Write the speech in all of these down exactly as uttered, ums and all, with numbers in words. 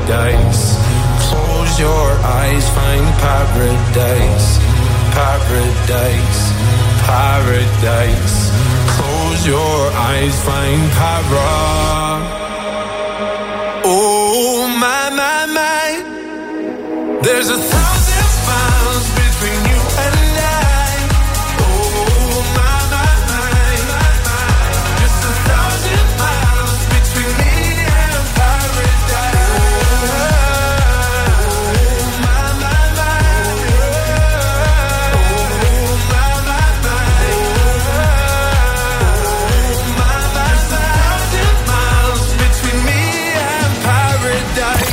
paradise. Close your eyes, find paradise. Paradise, paradise. Close your eyes, find para. Oh my, my, my. There's a thousand miles between you and I. Oh my, my, my, my, my. Just a thousand miles between me and paradise. Oh my, my, my. Oh my, my, my. Oh my, my, my. Thousand miles between me and paradise.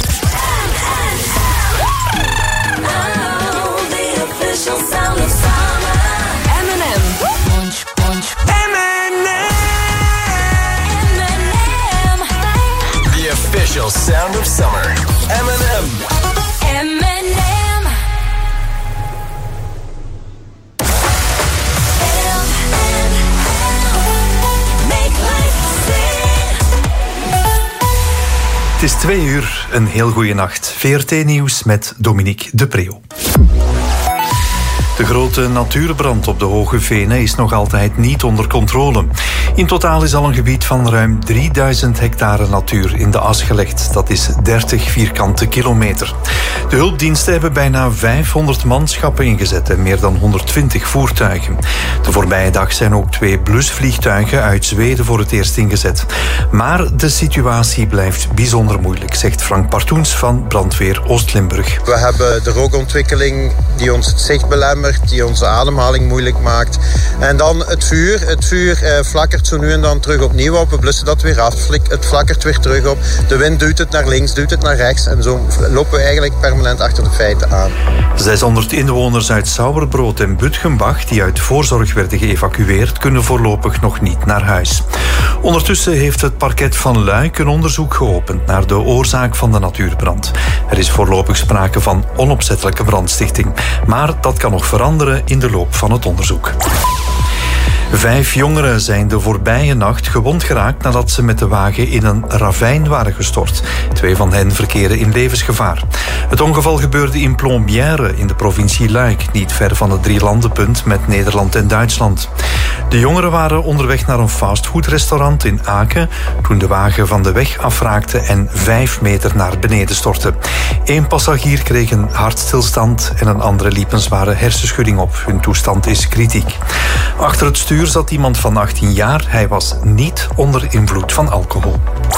Sound of summer. Eminem. Punch, punch. Eminem. Eminem. The official sound of summer. Eminem. Eminem. Make life sing. Het is twee uur, een heel goede nacht. V R T-nieuws met Dominique de Preeuw. De grote natuurbrand op de Hoge Venen is nog altijd niet onder controle. In totaal is al een gebied van ruim drieduizend hectare natuur in de as gelegd. Dat is dertig vierkante kilometer. De hulpdiensten hebben bijna vijfhonderd manschappen ingezet en meer dan honderdtwintig voertuigen. De voorbije dag zijn ook twee blusvliegtuigen uit Zweden voor het eerst ingezet. Maar de situatie blijft bijzonder moeilijk, zegt Frank Partoens van Brandweer Oost-Limburg. We hebben de rookontwikkeling die ons het zicht belemmert, die onze ademhaling moeilijk maakt. En dan het vuur. Het vuur eh, flakkert zo nu en dan terug opnieuw op. We blussen dat weer af. Het flakkert weer terug op. De wind duwt het naar links, duwt het naar rechts. En zo lopen we eigenlijk permanent achter de feiten aan. zeshonderd inwoners uit Sauerbrood en Butgenbach die uit voorzorg werden geëvacueerd, kunnen voorlopig nog niet naar huis. Ondertussen heeft het parket van Luik een onderzoek geopend naar de oorzaak van de natuurbrand. Er is voorlopig sprake van onopzettelijke brandstichting. Maar dat kan nog veranderen in de loop van het onderzoek. Vijf jongeren zijn de voorbije nacht gewond geraakt nadat ze met de wagen in een ravijn waren gestort. Twee van hen verkeren in levensgevaar. Het ongeval gebeurde in Plombières in de provincie Luik, niet ver van het drielandenpunt met Nederland en Duitsland. De jongeren waren onderweg naar een fastfoodrestaurant in Aken toen de wagen van de weg afraakte en vijf meter naar beneden stortte. Eén passagier kreeg een hartstilstand en een andere liep een zware hersenschudding op. Hun toestand is kritiek. Achter het stuur zat iemand van achttien jaar. Hij was niet onder invloed van alcohol.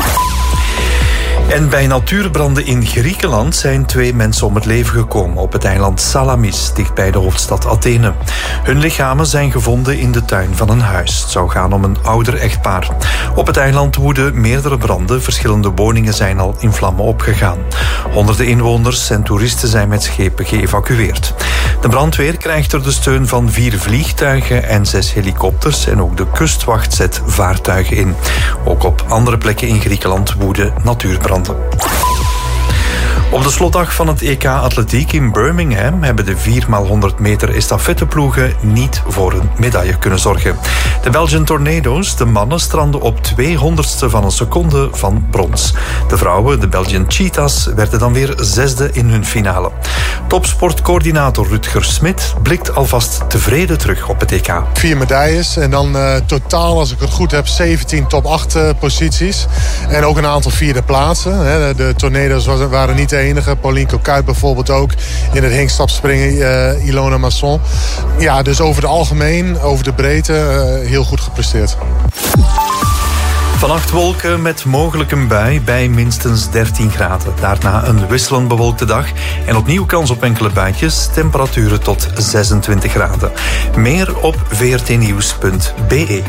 En bij natuurbranden in Griekenland zijn twee mensen om het leven gekomen op het eiland Salamis, dichtbij de hoofdstad Athene. Hun lichamen zijn gevonden in de tuin van een huis. Het zou gaan om een ouder echtpaar. Op het eiland woeden meerdere branden. Verschillende woningen zijn al in vlammen opgegaan. Honderden inwoners en toeristen zijn met schepen geëvacueerd. De brandweer krijgt er de steun van vier vliegtuigen en zes helikopters en ook de kustwacht zet vaartuigen in. Ook op andere plekken in Griekenland woeden natuurbranden. Op de slotdag van het E K Atletiek in Birmingham hebben de vier maal honderd meter estafetteploegen niet voor een medaille kunnen zorgen. De Belgian Tornado's, de mannen, stranden op tweehonderdste van een seconde van brons. De vrouwen, de Belgian Cheetahs, werden dan weer zesde in hun finale. Topsportcoördinator Rutger Smit blikt alvast tevreden terug op het E K. Vier medailles en dan uh, totaal, als ik het goed heb, zeventien top acht uh, posities. En ook een aantal vierde plaatsen. Hè. De Tornado's waren niet de enige. Pauline Coquuit bijvoorbeeld ook. In het hinkstapspringen uh, Ilona Masson. Ja, dus over het algemeen, over de breedte, uh, heel goed gepresteerd. Vannacht wolken met mogelijk een bui bij minstens dertien graden. Daarna een wisselend bewolkte dag en opnieuw kans op enkele buitjes. Temperaturen tot zesentwintig graden. Meer op v r t nieuws punt b e.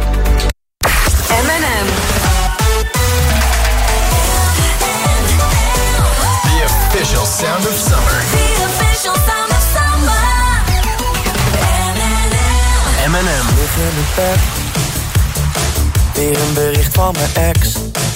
Sound of summer. The official sound of summer. Eminem. Lig in het bed. Weer een bericht van mijn ex.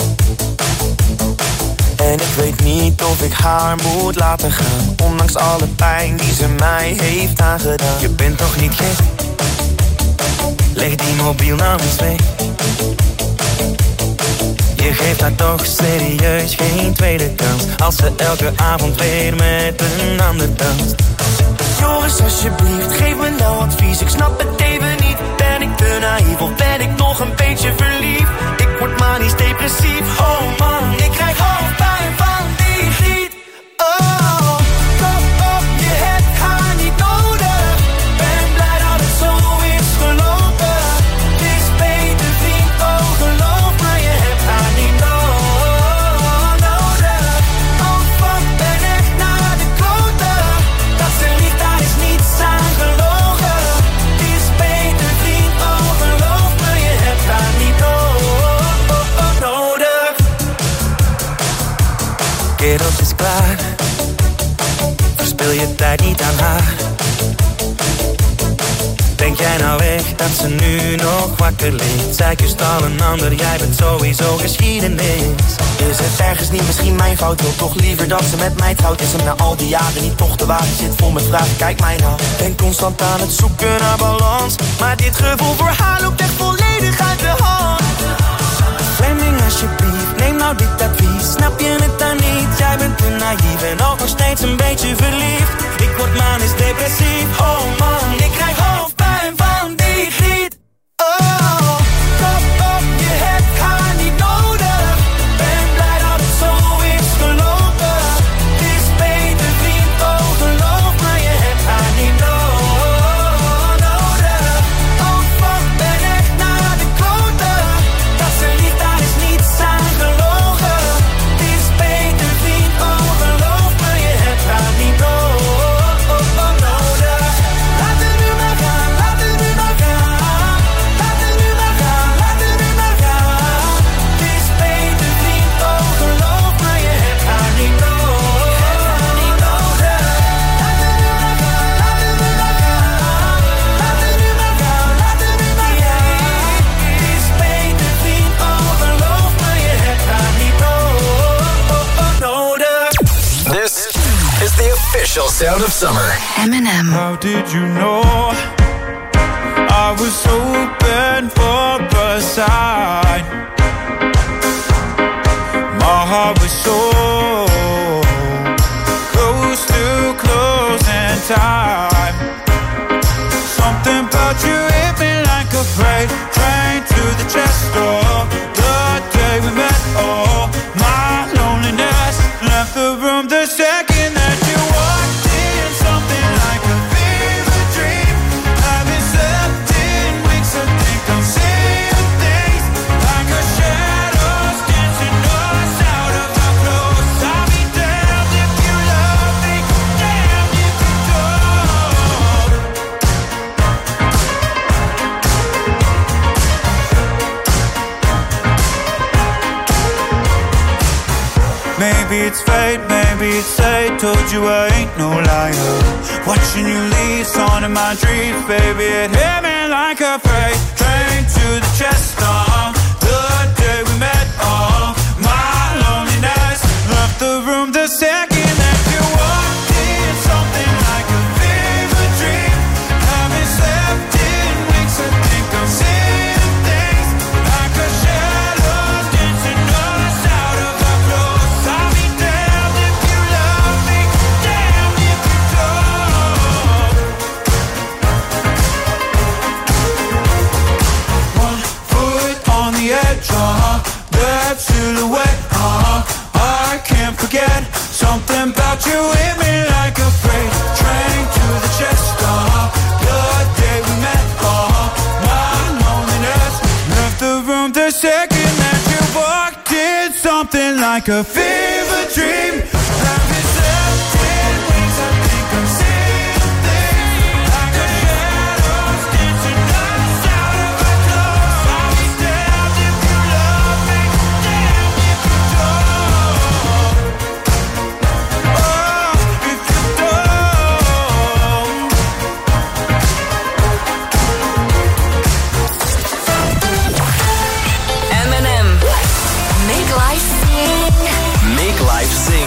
En ik weet niet of ik haar moet laten gaan. Ondanks alle pijn die ze mij heeft aangedaan. Je bent toch niet gek? Leg die mobiel namens mee. Je geeft haar toch serieus geen tweede kans, als ze elke avond weer met een ander danst. Joris, alsjeblieft, geef me nou advies. Ik snap het even niet. Ben ik te naïef of ben ik nog een beetje verliefd? Ik word manisch depressief. Oh man, ik krijg hoofdpijn van die griet. Oh, kop op, je hebt haar niet nodig. Ben blij dat het zo is gelopen. Het is beter vriend, oh geloof me, je hebt haar niet nodig. Oh fuck, ben echt naar de kloten. Dat ze liegt, daar is niets aan gelogen. Het is beter vriend, oh geloof me, je hebt haar niet nodig. Kerels is klaar, verspil je tijd niet aan haar. Denk jij nou echt dat ze nu nog wakker ligt? Zij kust al een ander, jij bent sowieso geschiedenis. Is het ergens niet misschien mijn fout? Wil toch liever dat ze met mij trouwt? Is hem na al die jaren niet toch de waarheid? Zit vol met vragen, kijk mij nou. Ben constant aan het zoeken naar balans, maar dit gevoel voor haar loopt echt volledig uit de hand. Fleming, alsjeblieft, neem nou dit advies. Snap je het dan niet? Jij bent te naïef en ook nog steeds een beetje verliefd. Ik word manisch depressief. Oh man, ik krijg hoofdpijn van die griet. Oh, kop op, je hebt haar niet nodig. Ben blij dat het zo is gelopen. Het is beter vriend, oh geloof me, je hebt haar niet nodig. Oh fuck, ben echt naar de kloten. Dat ze liegt, daar is niets aan gelogen. Het is beter vriend, oh geloof me, je hebt haar niet nodig. Laat het nu maar gaan, laat het nu maar gaan. Laat het nu maar gaan, laat het nu maar gaan. Het is beter vriend, oh geloof me, je hebt haar niet nodig. Laat het nu maar gaan, laat het nu maar gaan. Laat het nu maar gaan, laat het nu maar gaan. Het is beter vriend, oh geloof me, je hebt haar niet nodig. This is the official sound of summer. Eminem. How did you know I was open for a sign? My heart was so close to closing time. Something about you hit me like a freight train to the chest door. The day we met, oh, my loneliness left the room the second that you walked in. Something like a fever dream. I've been slept in weeks, I think I'm seeing things like a shadows dancing us out of our clothes. I'll be damned if you love me, damned if you don't. Maybe it's fate, maybe it's fate. Told you I ain't no liar. Watching you leave, on in my dreams, baby. It hit me like a freight train to the chest. Uh, the day we met, oh, my loneliness left the room the second that you walked in. Something like a fever dream. Haven't slept in weeks, I think I'm seeing things like a shadow dancing us out of our clothes. I'll be damned if you love me, damned if you don't. One foot on the edge, uh-huh, that silhouette, uh-huh, I can't forget. Something about you hit me like a freight train to the chest, uh-huh, the day we met, uh-huh, my loneliness left the room the second that you walked in. Something like a fever dream. Haven't slept in weeks, I think I'm seeing things like a shadows dancing us out of our clothes. I'll be damned if you love me, damned if you don't. Oh, if you don't. Eminem. Make life sing. Make life sing.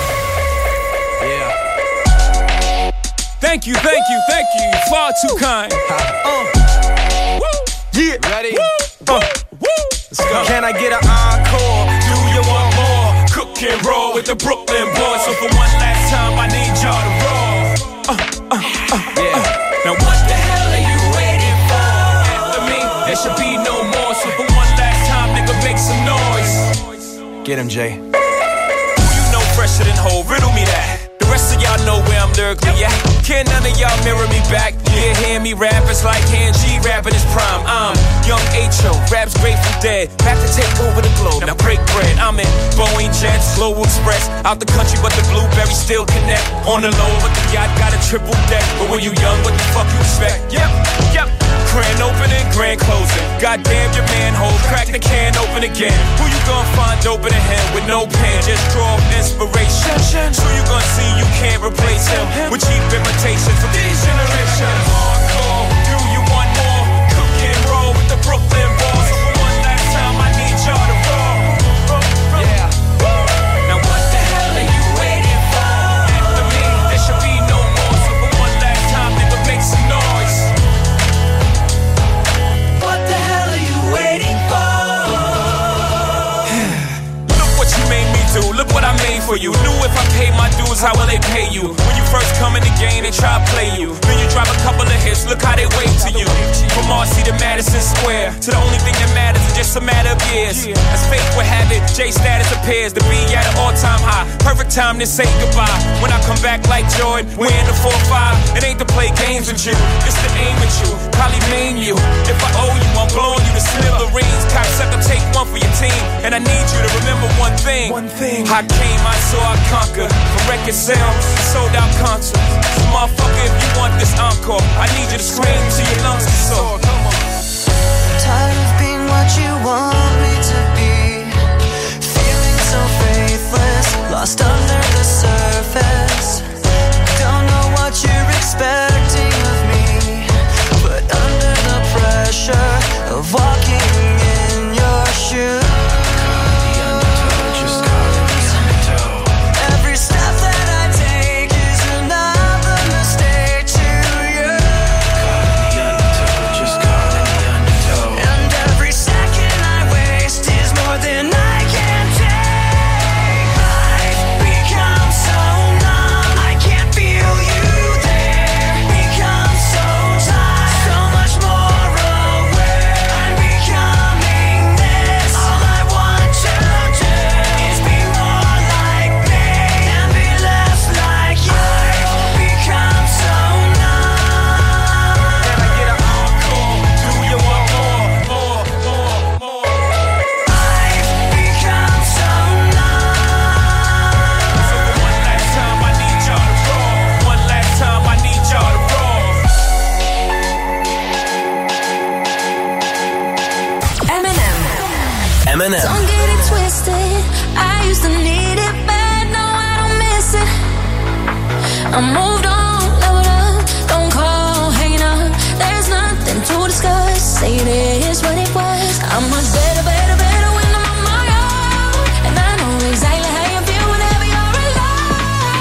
Thank you, thank you, thank you. You're far too kind. Uh. Woo. Yeah. Ready? Woo. Uh. Woo. Let's go. Can I get an encore? Do you want more? Cook and roll with the Brooklyn boys. So for one last time, I need y'all to roll. Uh, uh, uh, yeah. Uh. Now what the hell are you waiting for? After me, there should be no more. So for one last time, nigga, make some noise. Get him, Jay. Who you know fresher than Hov? Riddle me that. The rest of y'all know where I'm lyrically at. Can none of y'all mirror me back? Yeah, hear me rap, it's like Han G rapping his prime. I'm Young H O, rap's Grateful Dead. Back to take over the globe, now break bread. I'm in Boeing Jets, Global Express. Out the country, but the blueberries still connect. On the low, but the yacht got a triple deck. But when you young, what the fuck you expect? Yep, yep. Grand opening, grand closing. Goddamn your manhole, crack the can open again. Who you gonna find open a him with no pen? Just draw inspiration. Who you gonna see you can't replace him with cheap imitations from these generations? Hardcore, do you want more? Cook and roll with the Brooklyn boys. So for one last time, I need y'all to roll. Yeah. Now what the hell are you waiting for? After me, there should be no more. So for one last time, nigga, make some noise. What the hell are you waiting for? Look what you made me do. Look what I made for you. Knew if I paid my dues, how will they pay you? When you first come in the game, they try to play you. Then you drop a couple of hits, look how they wave to you. From Marcy to Madison Square, to the only thing that matters is just a matter of years. As fate would have it, J status appears to be at an all-time high. Perfect time to say goodbye. When I come back like Jordan, we're in the four five. It ain't to play games with you, it's to aim at you. Probably maim you. If I owe you, I'm blowing you to smithereens. Cocksucker, take one for your team. And I need you to remember one thing. One thing. I came, I saw, I conquered. From record sales, sold out concerts. So motherfucker, if you want this encore, I need you to scream till your lungs are sore. Come on. Tired of being what you want me to be. Feeling so faithless, lost under the surface. Don't know what you're expecting of me, but under the pressure of walking in your shoes. Every step that I take is another mistake to you. And every second I waste is more than I can take. I've become so numb, I can't feel you there. Become so tired, so much more aware. I'm becoming this. All I want to do is be more like me and be less like you. I've become so numb. Can I get an encore? Do you want more? More, more, more. I've become so numb. So for one last time, I need y'all to roll. One last time, I need y'all to roll. Eminem. Eminem. Don't get it twisted. I used to need it bad, now I don't miss it. I moved on, leveled up, don't call, hanging up. There's nothing to discuss. Say it is what it was. I'm much better, better, better when I'm on my own. And I know exactly how you feel whenever you're alone.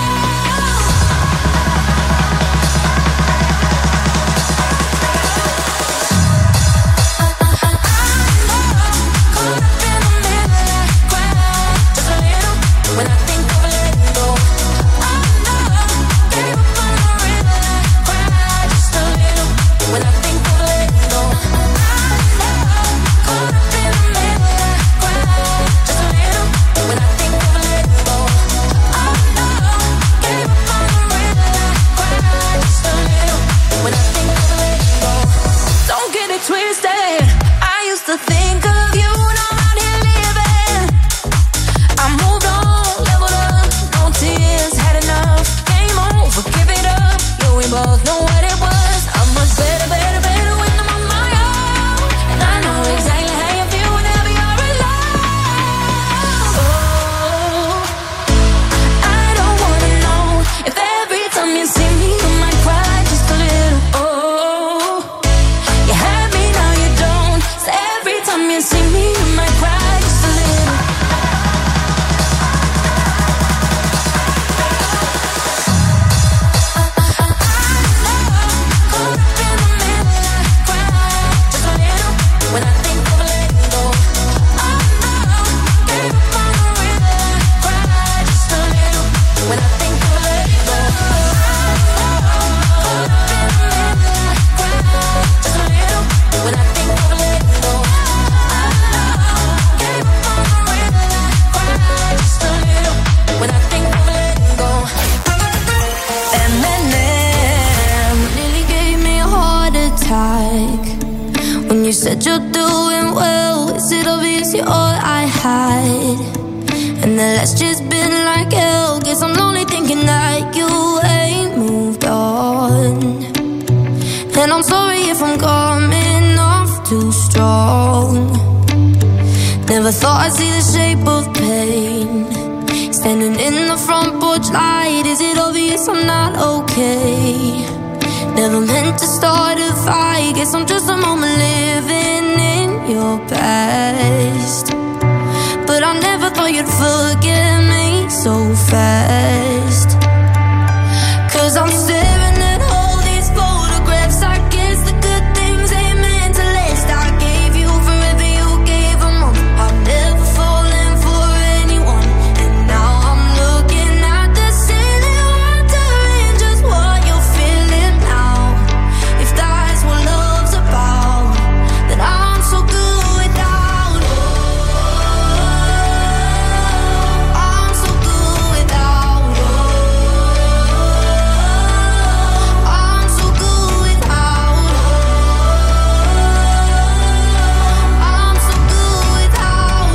Caught up in the middle, I cry just a little when I think of letting go. I know, gave up on the river, I cry just a little when I think of letting go. I know, caught up in the middle, I cry just a little when I think of letting go. I know, gave up on the river, I cry just a little when I think of letting go. Don't get it twisted. I used to think of you, now I'm out here living. I moved on, leveled up, no tears, had enough. Game over, give it up. Yeah, we both know what it was. I'm much better, better, better when I'm on my own. And I know exactly how you feel whenever you're alone. Oh, I don't wanna know if every time you see me you might cry just a little. Oh, you had me, now you don't. So every time you see me you might cry just a little. I know, track. When you said you're doing well, is it obvious you're all I had? And the last just been like hell. Guess I'm lonely thinking that you ain't moved on. And I'm sorry if I'm coming off too strong. Never thought I'd see the shape of pain. Standing in the front porch light, is it obvious I'm not okay? Never meant to start a fight. Guess I'm just a moment living in your past. But I never thought you'd forgive me so fast. Cause I'm staring at all these photographs. I guess the good things ain't meant to last. I gave you forever, you gave them all. I've never fallen for anyone. And now I'm looking at the ceiling, wondering just what you're feeling now. If that's what love's about, then I'm so good without. I'm so good without. I'm so good without. I'm so good without.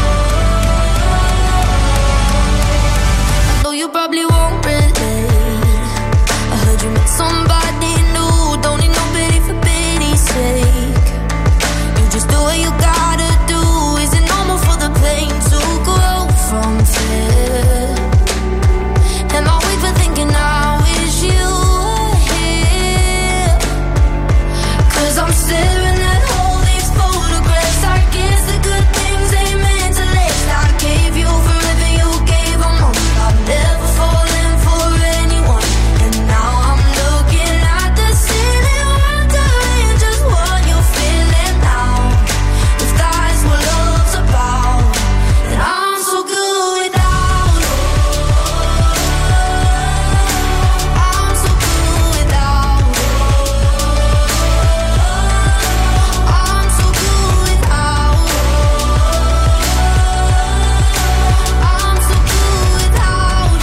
I know you probably won't relate. I heard you met somebody new. Don't need no pity for pity's sake. You just do what you gotta do. Is it normal for the pain to grow from fear? Am I weak for thinking I wish you were here? Cause I'm staring at all these photographs. I guess the good things ain't meant to last. I gave you forever, you gave them all. I've never fallen for anyone. And now I'm looking at the ceiling, wondering just what you're feeling now. If that's what love's about, then I'm so good without. I'm so good without. I'm so good without. I'm so good without.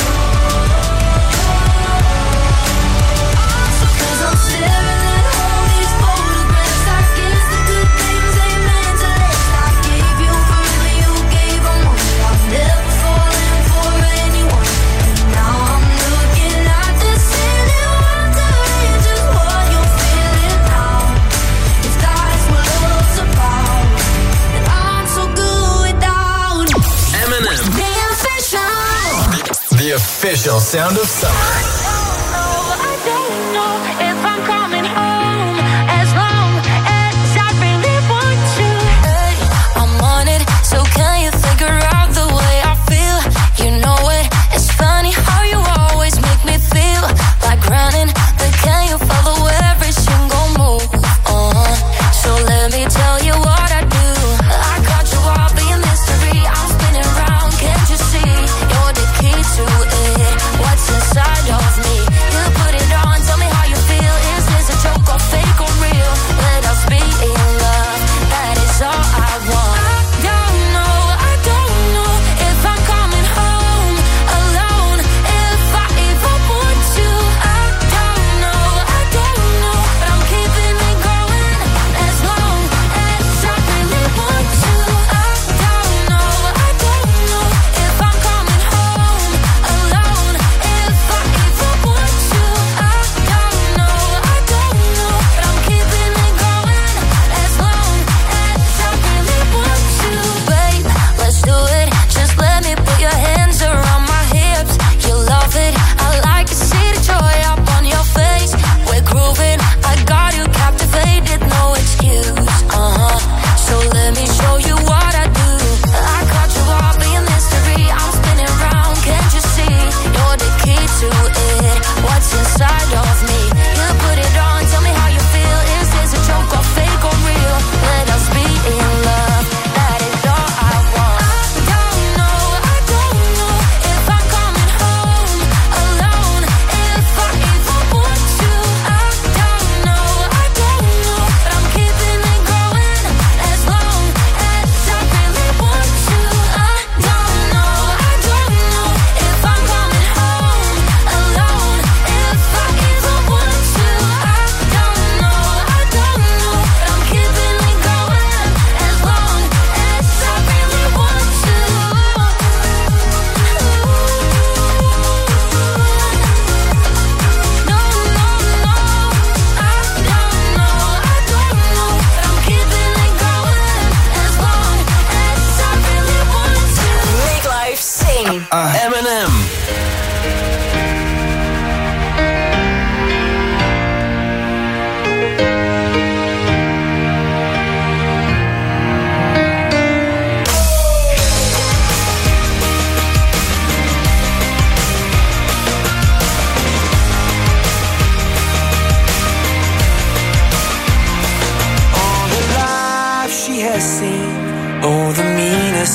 Cause I'm staring at all these photographs. I guess the good things ain't meant to last. I gave you forever, you gave them all. I've never fallen for anyone. And now I'm looking at the ceiling, wondering just what you're feeling now. If that's what love's about, then I'm so good without. Eminem, The official. the official sound of summer. I don't know if I'm coming home as long as I really want to. Hey, I'm on it, so can you figure out the way I feel? You know it, it's funny how you always make me feel like running, but can you follow every single move? Uh, so let me tell you what I do. I got you all being mystery. I'm spinning round, can't you see? You're the key to it. What's inside your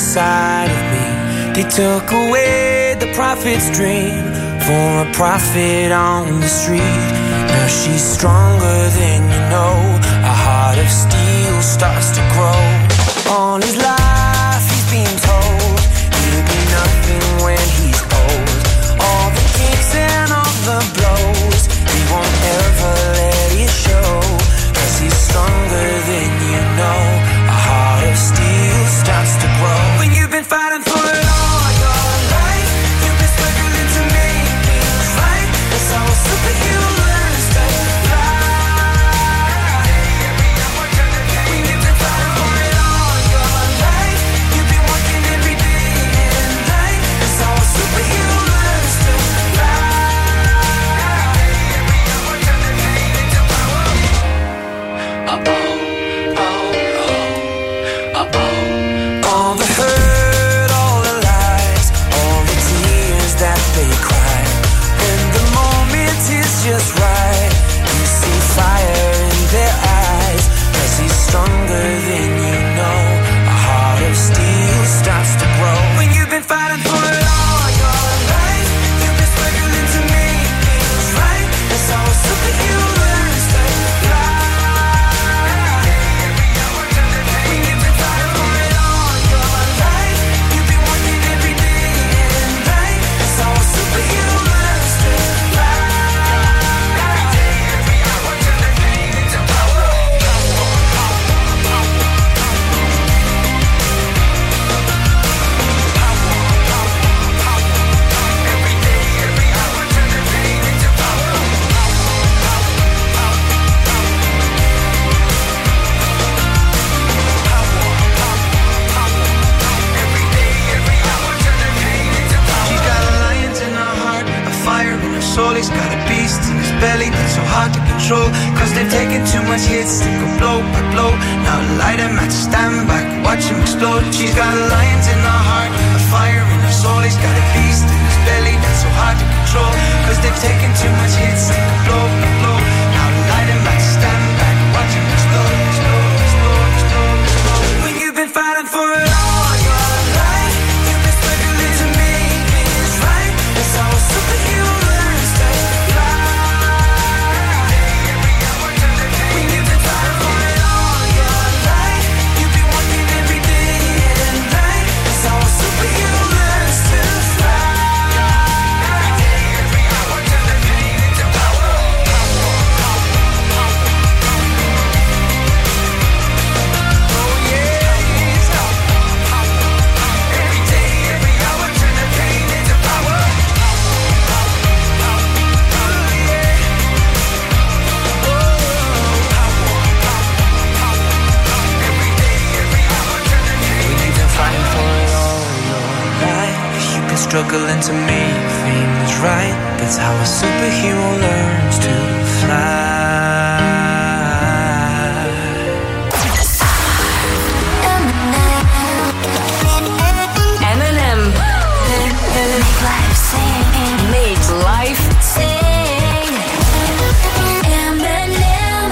inside of me. They took away the prophet's dream for a prophet on the street. Now she's stronger than you know. A heart of steel starts to grow. All his life he's been told he'll be nothing when he's old. All the kicks and all the blows, he won't ever let it show. Cause he's stronger than you know. A heart of steel starts to grow. When you've been fighting for it all your life, you've been struggling to make things right. That's how a superhero learns to fly. When you've been fighting for it all your life, you've been working every day and night. That's how a superhero learns to fly. All the hurt, all the lies, all the tears that they cry. When the moment is just right, you see fire in their eyes. Cause he's stronger than you know. A heart of steel starts to grow. When you've been fighting for it all your life, you've been struggling to make things right. That's how a superhero learns to fly. When you've been fighting for it all your life, you've been working every day and night. That's how a superhero learns to fly. Every hour turn the pain into power. Every day, every hour turn the pain into power. Every day, every hour turn the pain into power. She's got lions in her heart, a fire in her soul. He's got a beast in his belly that's so hard to control. Cause they've taken too much hits, they go blow by blow. Now light him at stand back, watch him explode. She's got lions in her heart, a fire in her soul. He's got a beast in his belly that's so hard to control. Cause they've taken too much hits, they go blow by blow. Now light him at stand back, watch him explode, explode, explode, explode, explode. When you've been fighting for it all your life, you've been struggling to make things right. That's how a superhero learns to fly. When you've been fighting for it all your life, you've been working every day and night. That's how a superhero learns to fly. Every hour turn the pain into power. Oh yes. Every day, every hour turn the pain into power. Every day, every hour turn the pain. When you've been fighting for it all your life, you've been struggling to make things right. That's how a superhero learns to fly. Eminem. Make life sing. Make life sing. Eminem.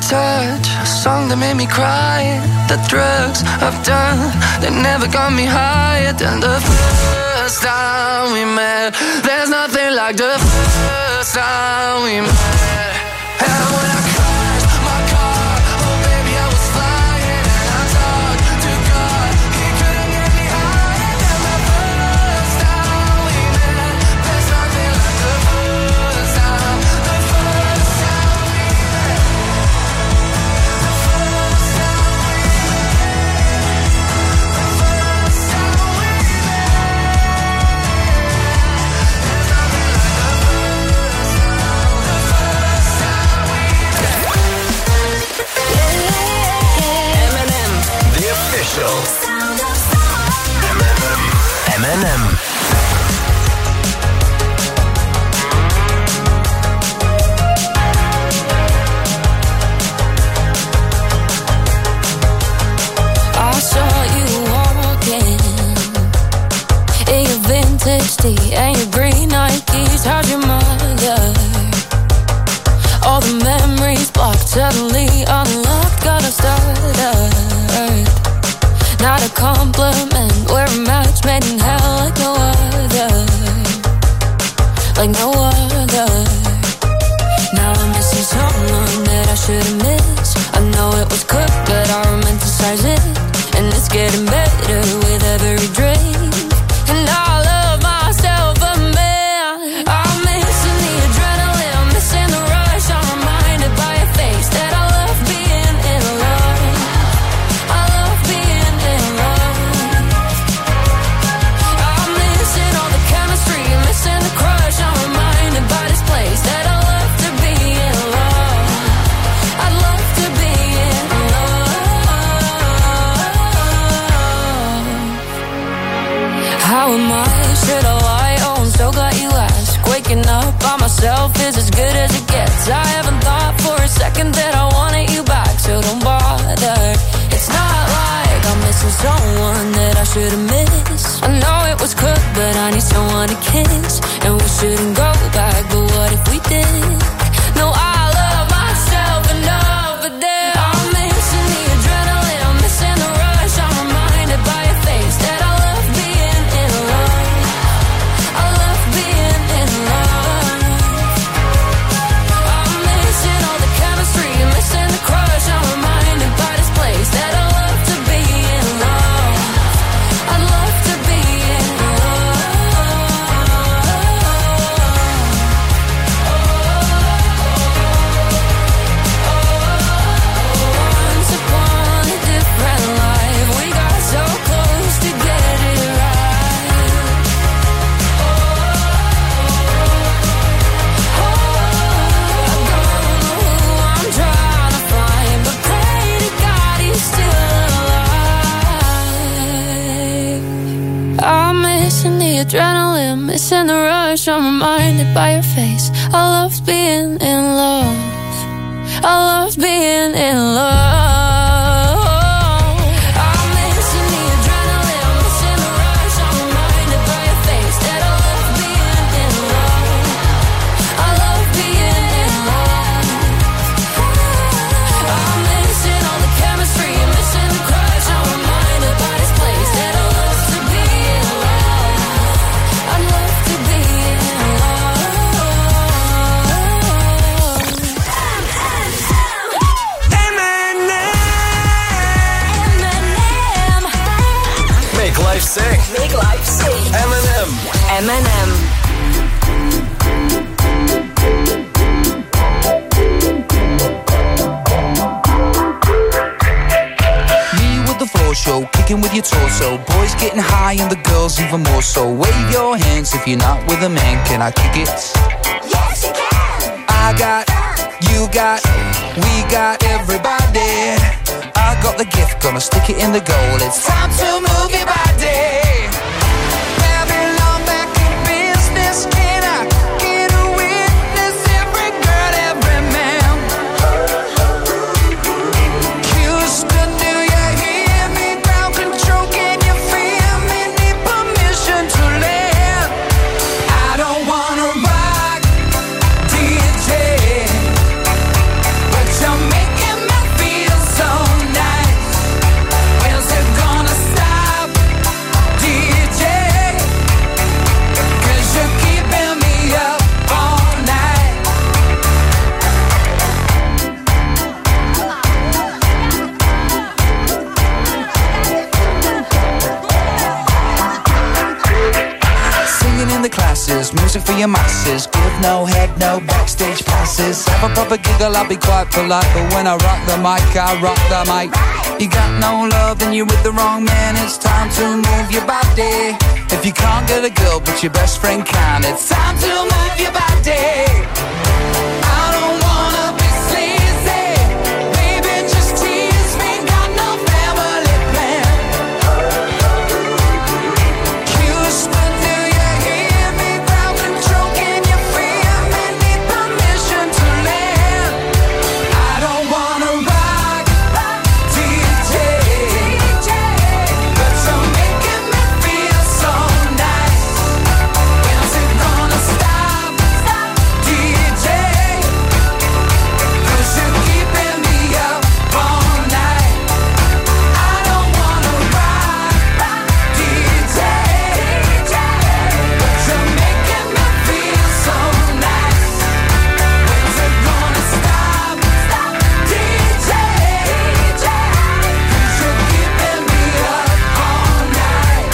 touch, a song that made me cry. The drugs I've done, they never got me higher than the first time we met. There's nothing like the first time we met. And when I crashed my car, oh baby I was flying. And I talked to God, he couldn't get me higher than the first time we met. There's nothing like the first time, the first time we met. The first time we met. The first time we met. There's nothing like the first time, the first time we met. Eminem, the official M and M. I saw you walking in your vintage tee and your green Nikes. How's your mother? All the memories blocked, suddenly unlocked. Got a started. Not a compliment, we're a match made in hell like no other. Like no other. Now I'm missing someone that I should've missed. I know it was cooked, but I romanticize it. And it's getting better with every drink. And I love myself a man. I'm missing the adrenaline, missing the rush. I'm reminded by a face that I love being in love. I love being in love. I'm missing all the chemistry, missing the crush. I'm reminded by this place that I love to be in love. I'd love to be in love. How am I? Should I lie? Oh, I'm so glad you asked. Waking up by myself is as good as it gets. I haven't thought for a second that I wanted you back, so don't bother. It's not like I'm missing someone that I should've missed. I know it was cooked, but I need someone to kiss. And we shouldn't go back, but what if we did? No, I love myself enough, but then I'm missing the adrenaline, I'm missing the rush. I'm reminded by a face that I love being in love. I love being in love. I'm missing all the chemistry, missing the crush. I'm reminded by this place that I love to be in love. I'd love to be in Once upon a different life, we got so close to get it right. I don't know who I'm trying to find, but pray to God he's still alive. I'm missing the adrenaline, missing the rush. I'm reminded by your face. I love being in love. I love being in love. I'm missing the adrenaline, missing the rush. I'm reminded by your face that I love being in love. I love being in love. I'm missing all the chemistry, missing the crush. I'm reminded by this place that I love to be in love. I love to be in Make life sing. Make life sing. M and M. M and M. Me with the floor show, kicking with your torso. Boys getting high and the girls even more so. Wave your hands if you're not with a man. Can I kick it? Yes, you can. I got, you got, we got everybody. I got the gift, gonna stick it in the goal. It's time to move your body. Babylon back in business. Can I get a witness? Every girl, every man. Houston, do you hear me? Ground control, can you feel me? Need permission to land. I don't wanna rock D J, but you're making music for your masses. Give no head, no backstage passes. Have a proper giggle, I'll be quite polite, but when I rock the mic, I rock the mic. You got no love, then you're with the wrong man. It's time to move your body. If you can't get a girl, but your best friend can, it's time to move your body. I don't wanna be sleazy, baby, just tease me. Got no family plan. Houston, do you hear me? Ground control, can you feel me? Need permission to land. I don't wanna rock, D J, but you're making me feel so nice. When's it gonna stop, D J? 'Cause you're keeping me up all night. I don't wanna rock, D J, but you're making me feel so nice. When's it gonna stop, D J? 'Cause you're keeping me up all night.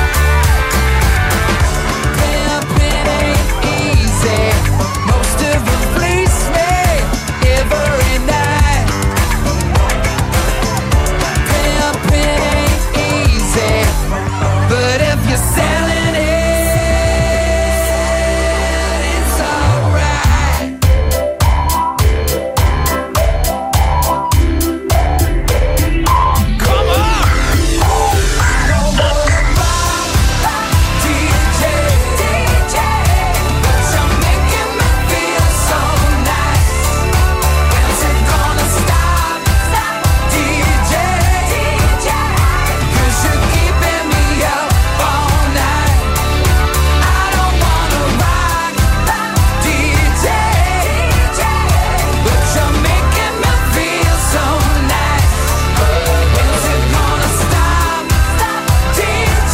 Pimpin' ain't easy. Most of it fleece me every night. Pimpin' ain't easy, but if you're selling it, it's alright. Come on! I don't wanna rock, D J, but you're making me feel so nice. When's it gonna stop, D J? 'Cause you're keeping me up all night. I don't wanna rock, D J, but you're making me feel so nice. When's it gonna stop, D J?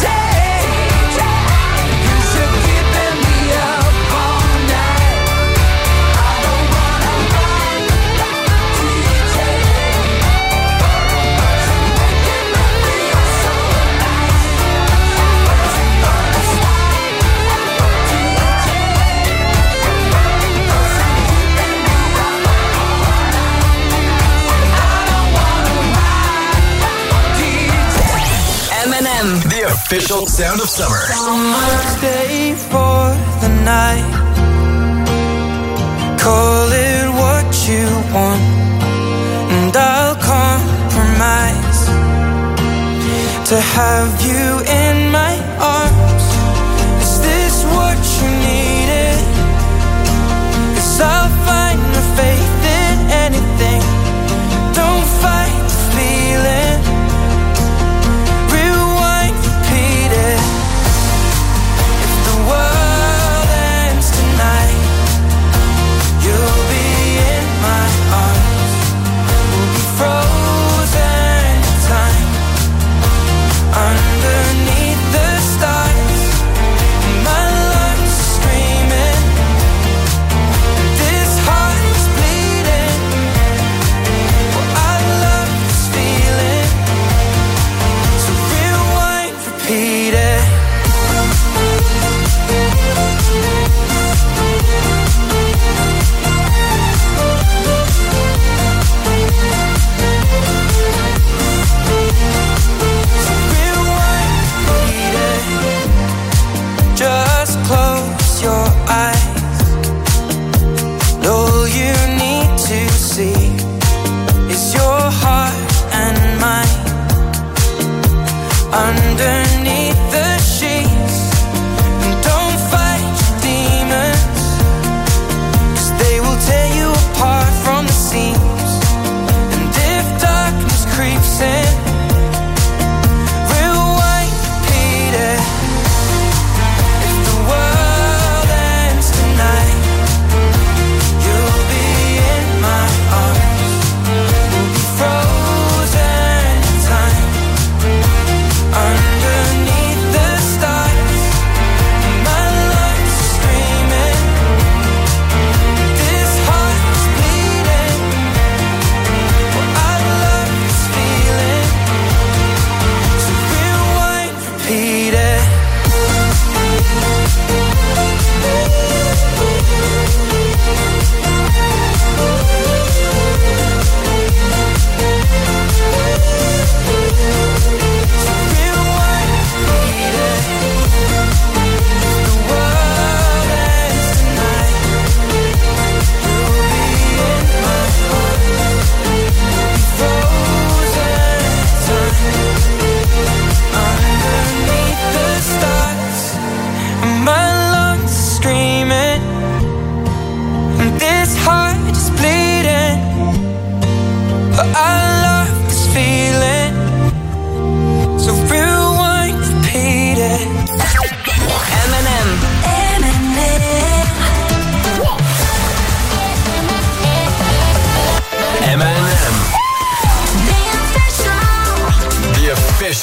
'Cause you're keeping me up all night. I don't wanna rock, D J, but you're making me feel so nice. When's it gonna stop, D J? 'Cause you're keeping me up all night. I don't wanna rock, D J. M and M. The official sound of summer. Stay for the night. Call it what you want, and I'll compromise to have you in my arms. Is this what you needed? 'Cause I'll find the faith in anything. Don't fight the feeling. Rewind, repeat it. If the world ends tonight, you'll be in my arms. We'll be frozen in time underneath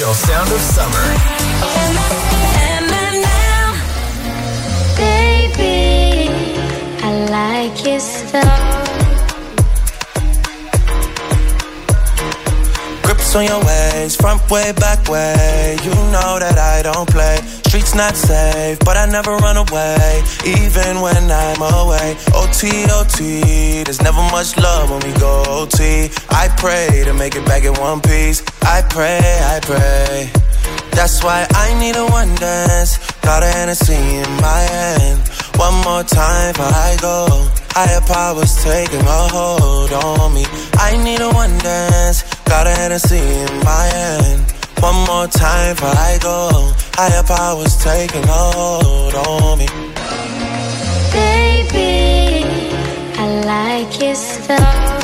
official sound of summer. Eminem, baby, I like your stuff. Grips on your ways, front way, back way. You know that I don't play. Streets not safe, but I never run away, even when I'm away. O T, O T, there's never much love when we go O T. I pray to make it back in one piece. I pray, I pray. That's why I need a one dance. Got a Hennessy in my hand. One more time before I go. Higher powers taking a hold on me. I need a one dance. Got a Hennessy in my hand. One more time before I go. Higher powers taking a hold on me. Baby, I like your stuff.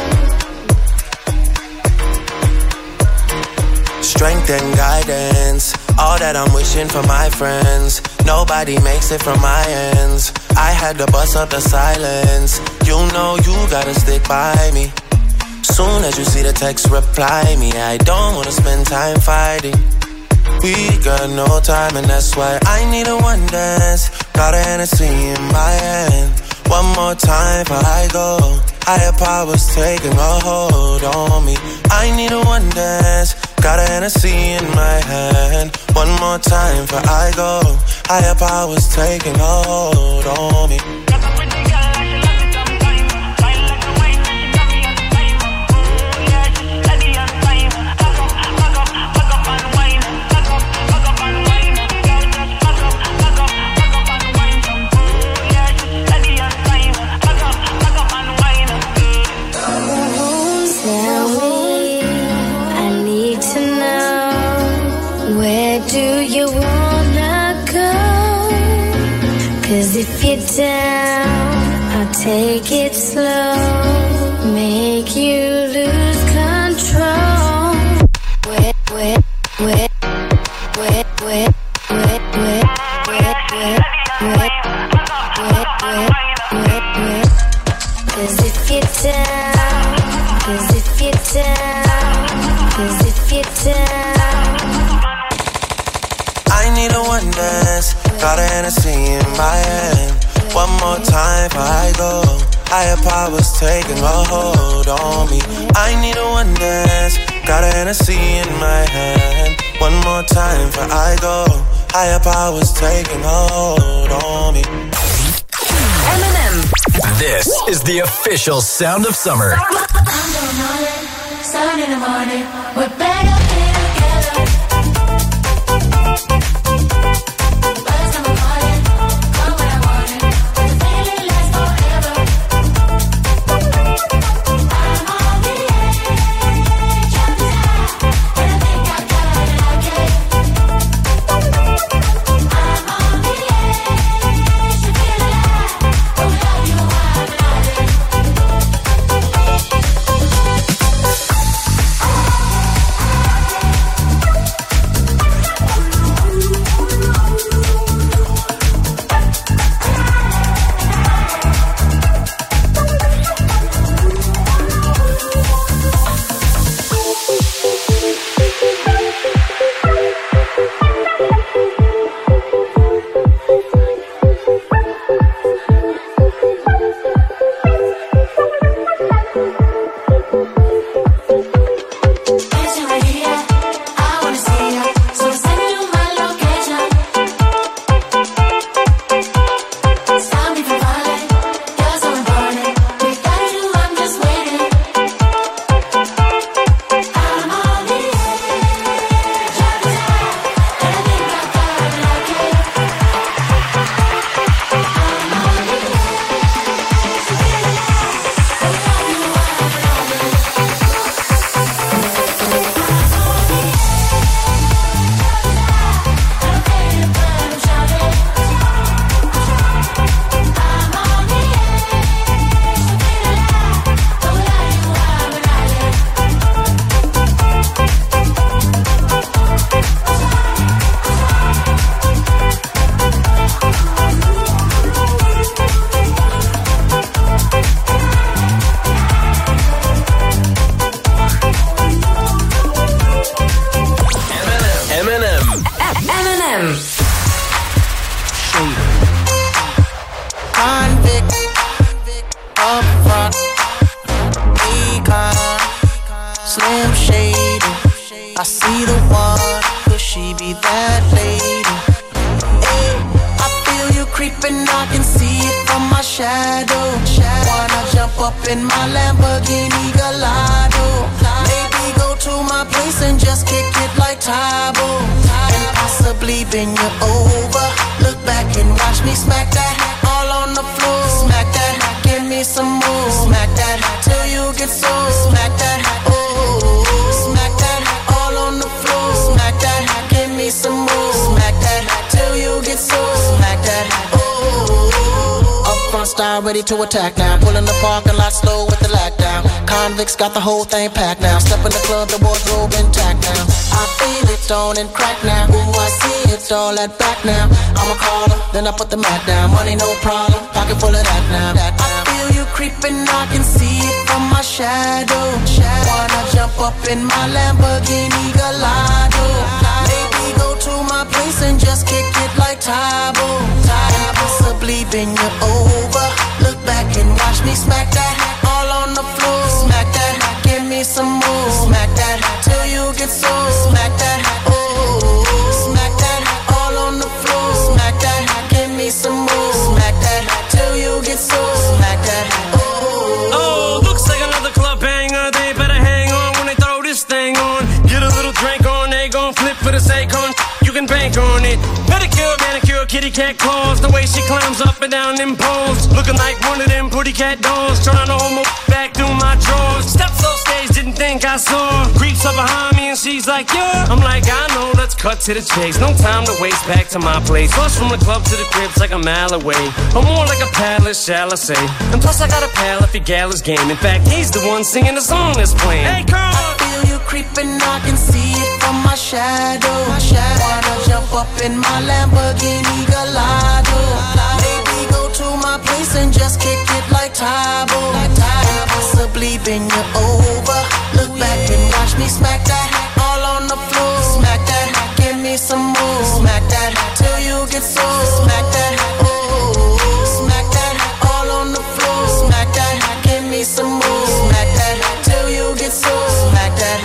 Strength and guidance, all that I'm wishing for my friends. Nobody makes it from my ends. I had to bust up the silence. You know you gotta stick by me. Soon as you see the text, reply me. I don't wanna spend time fighting. We got no time and that's why I need a one dance. Got a Hennessy in my hand. One more time before I go. Higher powers taking a hold on me. I need a one dance. Got a Hennessy in my hand. One more time before I go. Higher powers taking a hold on me. If you're down, I'll take it slow. Make you lose control. Wet, wet, wet, wet, wet, wet, wet, wet, wet, wet, wet, wet, wet, wet. Cause if you're down, cause if you're down, cause if you're down. I need a one dance. Got a Hennessy in my hand. One more time before I go. Higher powers taking a hold on me. I need a one dance. Got a Hennessy in my hand. One more time before I go. Higher powers taking a hold on me. Eminem. This is the official sound of summer. Sun in the morning, we're better together. I see the one, could she be that lady? Hey, I feel you creeping, I can see it from my shadow. Wanna jump up in my Lamborghini Gallardo? Maybe go to my place and just kick it like Tybo, and possibly bend you over. Look back and watch me smack that all on the floor. Smack that, give me some more. Smack that till you get sore. Smack that, oh, smack that all on the floor. Smack that, give me some more. Smack that till you get sore. Smack that, oh. Up front style ready to attack now. Pulling the parking lot slow with the lag down. Convicts got the whole thing packed now. Step in the club, the wardrobe intact now. I feel it on and crack now. Ooh, I see it all at back now. I'm a caller, then I put the mat down. Money no problem, pocket full of that now. That now. I feel you creeping, I can see it from my shadow. Wanna jump up in my Lamborghini Gallardo? Maybe go to my place and just kick it like Tybo, and possibly bend you over. Look back and watch me smack that all on the floor. Smack that, give me some more. Smack that till you get sore. Smack that, oh, smack that all on the floor. Smack that, give me some more. Smack that till you get sore. Smack that, oh. Oh, looks like another club banger. They better hang on when they throw this thing on. Get a little drink on, they gon' flip for the sake on. You can bank on it. Pedicure, manicure, kitty cat claws. The way she climbs up and down them poles, looking like one of them pretty cat dolls. Trying to hold my back through my drawers. Steps off stage, didn't think I saw. Creeps up behind me and she's like, yeah. I'm like, I know, let's cut to the chase. No time to waste, back to my place. Plus from the club to the crib's like a mile away. Or more like a palace, shall I say. And plus I got a pal if your gal is game. In fact, he's the one singing the song that's playing. Hey, girl! I feel you creeping, I can see it from my shadow. My shadow. Wanna jump up in my Lamborghini Gallardo? Maybe go to my place and just kick it like Tybo, and possibly bend you over. Look back and watch me smack that all on the floor. Smack that, give me some more. Smack that till you get sore. Smack that, oh, smack that all on the floor. Smack that, give me some more. Smack that till you get sore. Smack that,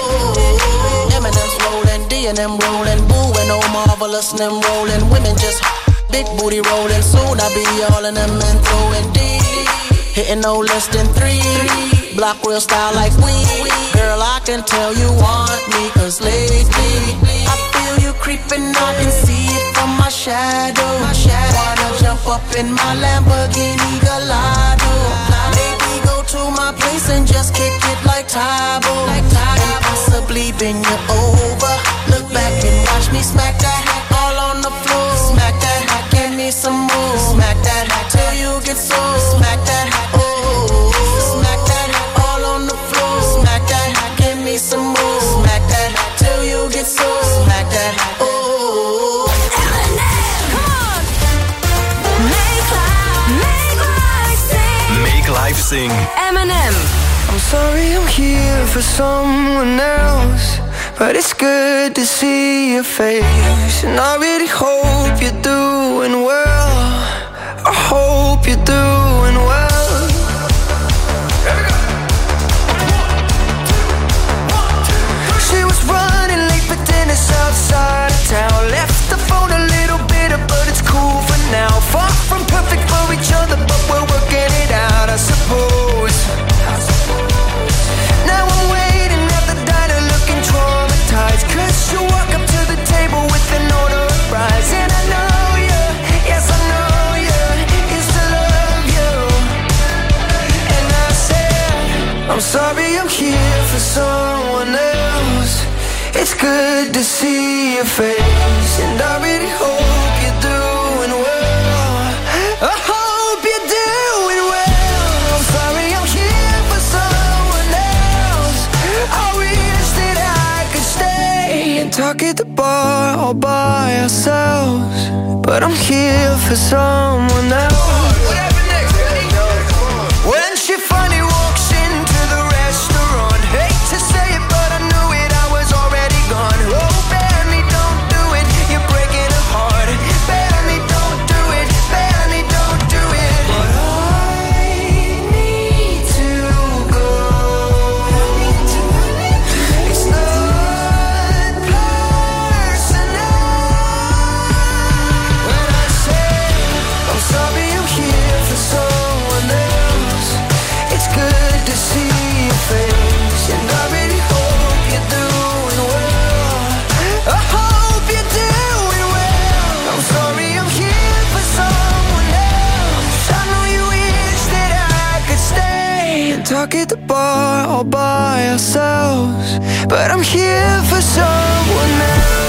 oh. Eminem's rolling, D and M rolling, Boo and oh marvelous and them rolling. Women just big booty rolling. Soon I'll be all in them and throwing D. Hitting no less than three. Block real style like we. Girl, I can tell you want me, cause lately I feel you creeping, I can see it from my shadow. Wanna jump up in my Lamborghini Gallardo? Maybe go to my place and just kick it like Tybo, and possibly bend you over. Look back and watch me smack that all on the floor. Smack that, give me some more. Smack that till you get sore. Smack that, oh, smack that all on the floor. Smack that, give me some more. Smack that till you get sore. Smack that, oh. Make life sing. Eminem. I'm sorry I'm here for someone else, but it's good to see your face. And I really hope you're doing well. I hope you're doing well. She was running late for dinner outside of town. Left the phone a little bitter, but it's cool for now. Far from perfect for each other, but we're working it out, I suppose. Now I'm waiting at the diner looking traumatized, cause you walk up to the table with an order of fries. And I know you, yes I know you, used to love you. And I said, I'm sorry I'm here for someone else. It's good to see your face, and I really hope you're doing well. I hope you're doing well. I'm sorry I'm here for someone else. I wish that I could stay and talk at the bar all by ourselves, but I'm here for someone else. When she finally walks into the restaurant, hate to say it, but I knew it, I was already gone. Oh, Benny, don't do it, you're breaking her heart. Benny, don't do it, Benny, don't do it. But I need to go. It's not talk at the bar all by ourselves, but I'm here for someone else.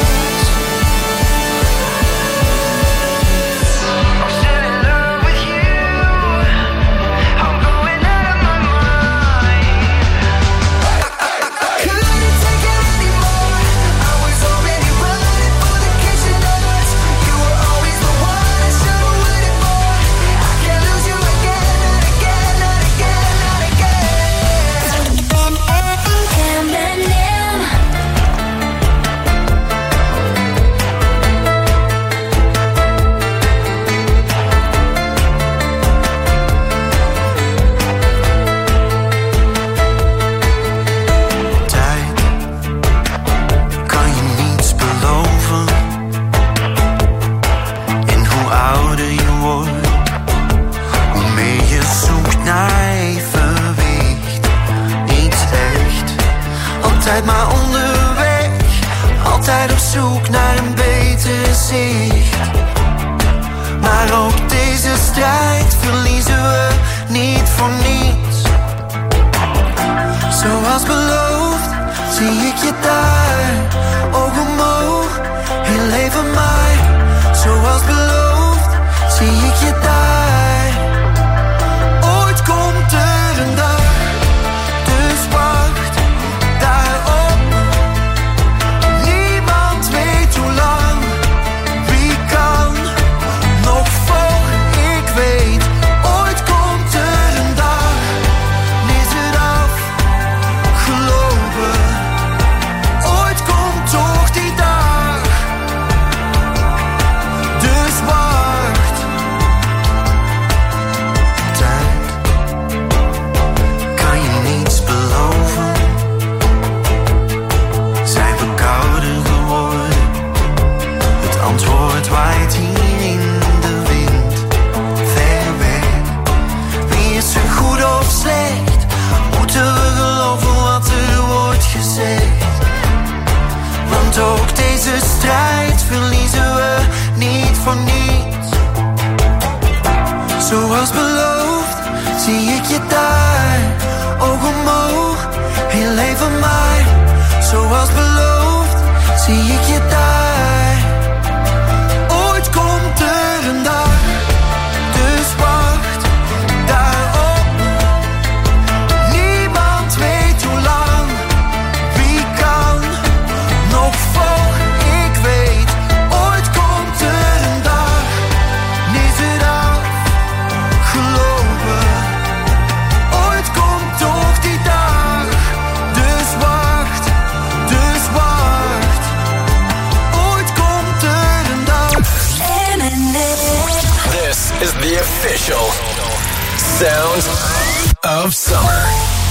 Maar onderweg, altijd op zoek naar een beter zicht. Maar ook deze strijd verliezen we niet voor niets. Zoals beloofd, zie ik je daar, oog omhoog, heel leven mij. Zoals beloofd, zie ik je daar. Ooit komt er een dag, dus wacht daarop. Niemand weet hoe lang, wie kan nog voor ik weet. Ooit komt er een dag, is het afgelopen. Ooit komt toch die dag, dus wacht. Tijd, kan je niets beloven. Zijn we kouder geworden? Het antwoord waait hier in de wind, ver weg. Wie is er goed of slecht? Moeten we geloven wat er wordt gezegd? Want ook deze strijd verliezen we niet voor niets. Zoals beloofd, zie ik je daar, oog omhoog, heel leven mij. Zoals beloofd, zie ik je daar. Ooit komt er een dag, dus wacht daarop. Niemand weet hoe lang, wie kan nog voor ik weet. Ooit komt er een dag, is het afgelopen. Ooit komt toch die dag, dus wacht, dus wacht. Ooit komt er een dag. This is the official sound of summer.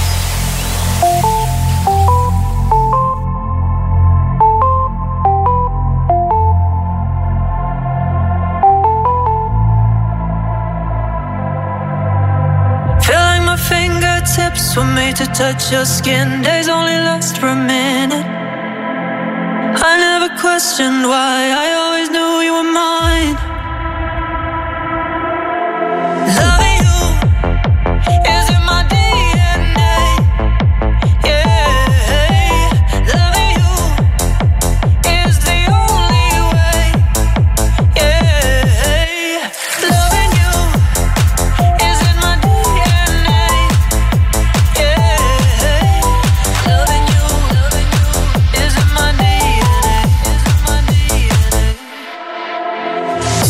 Feel like my fingertips were made to touch your skin. Days only last for a minute. I never questioned why, I always knew you were mine. Loving you is in my D N A. Yeah, loving you is the only way. Yeah, loving you is in my D N A. Yeah, loving you, loving you is in my D N A. Is in my D N A.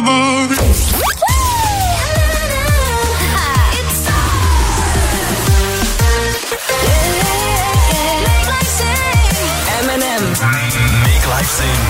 movie. Eminem. Make life sing.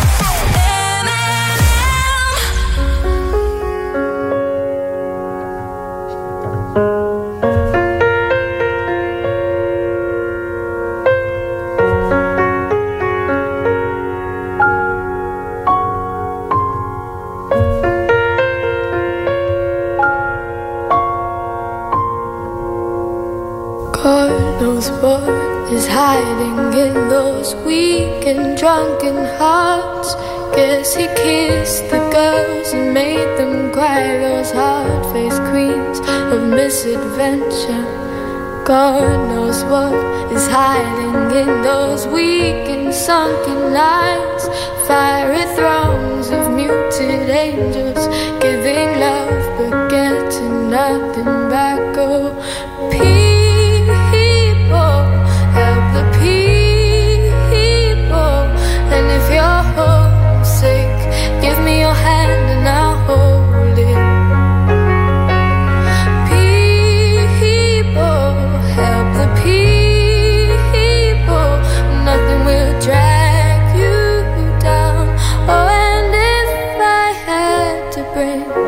God knows what is hiding in those weak and drunken hearts. Guess he kissed the girls and made them cry, those hard-faced queens of misadventure. God knows what is hiding in those weak and sunken lines. Fiery thrones of muted angels, giving love but getting nothing back. Oh,